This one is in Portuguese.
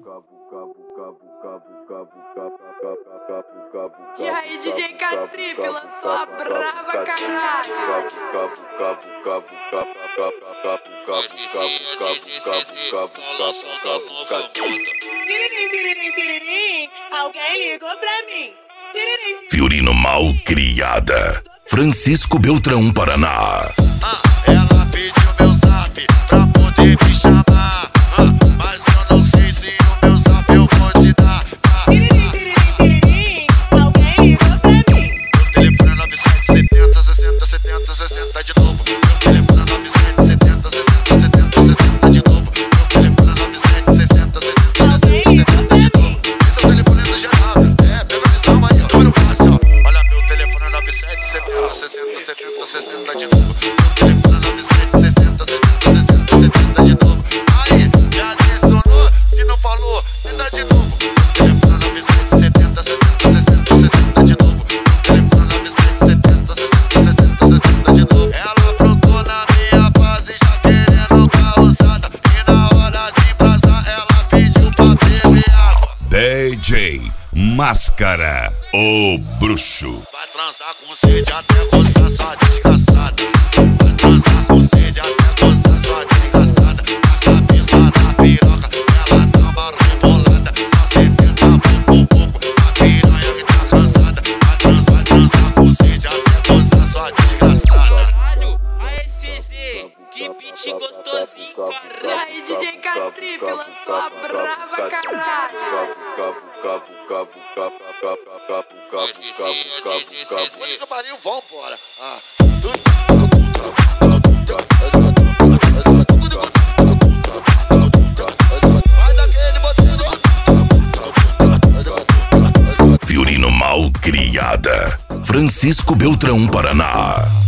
E aí, DJ K-Trip lançou a brava, caralho. Alguém ligou pra mim. Fiorino Malcriada, Francisco Beltrão, Paraná. Ela pediu meu zap pra poder me chamar, mas eu não sei se o meu zap eu vou te dar. Alguém ligou pra mim. Meu telefone é 9770 60 70 60 de novo. Meu telefone é 9770 60 70 60 de novo. Meu telefone é 9760 70 60 de novo. Esse é o telefone do geral. Pega a visão aí, ó. Olha o fácil, ó. Olha, meu telefone é 9770 60 70 60 de novo. Meu telefone é 9760 70 60 70 de novo. Aí, já adicionou? Se não falou, tenta de novo. Meu telefone é 9770 60 60 60 de novo. Meu telefone é 9770 60 60 60 de novo. Ela aprontou na minha base já querendo causada. E na hora de brasar ela pediu pra beber água. DJ Máscara, o bruxo. Vai transar com sede até gozar sua desgraçada. Vai transar com sede até gozar sua desgraçada. Na cabeça da piroca ela dá uma rebolada. Só 70 pouco, a piranha que tá cansada. Vai transar com sede até gozar sua desgraçada. Caralho, aê CZ, que beat gostosinho, E caralho. aí, DJ K-Trip lançou a brava, caralho. Puta que pariu, vambora. Vai daquele botão. Fiorino Malcriada, Francisco Beltrão, Paraná.